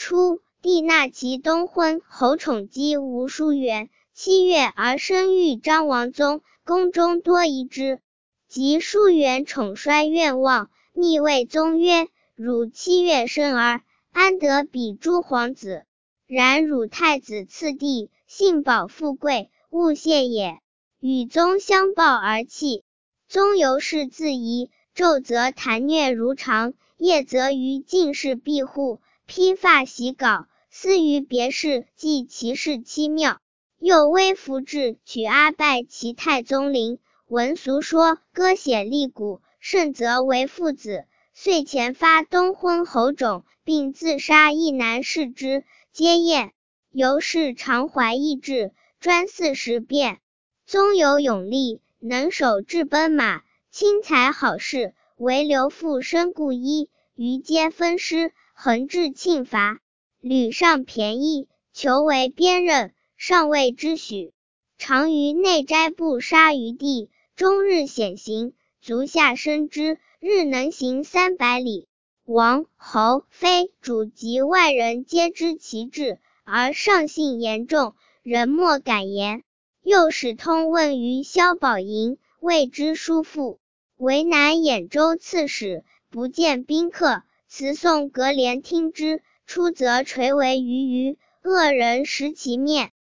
初，帝纳其东昏侯宠姬吴淑媛，7月而生育张王宗，宫中多疑之。及淑媛宠衰愿望，密谓宗曰：汝7月生儿，安得比诸皇子？然汝太子次第，幸保富贵，勿谢也。与宗相抱而泣。宗由是自疑，昼则谈谑如常，夜则于进士庇护，披发洗稿，思于别事，记其事凄妙。又微服至，取阿拜其太宗陵，闻俗说，歌写立古，甚则为父子。遂前发东昏侯种，并自杀一男视之，皆验。由是常怀异志，专40变。宗有勇力，能守至奔马，轻才好事，唯留父身故一，余皆分师，恒治庆伐。屡上便宜，求为边任，尚未知许。常于内斋部杀于地，终日显行，足下深之，日能行300里。王、侯、妃、主及外人皆知其志，而上信严重，人莫敢言。又使通问于萧宝莹，谓之叔父。为南兖州刺史，不见宾客，辞送隔帘听之，出则垂为鱼，恶人食其面。